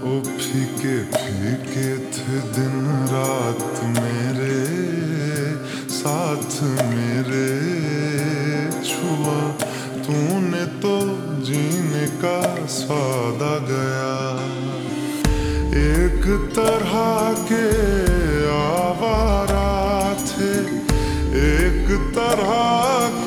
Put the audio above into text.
ओ फीके फीके थे दिन रात मेरे साथ मेरे, छुआ तूने तो जीने का स्वाद आ गया। एक तरह के आवारा थे, एक तरह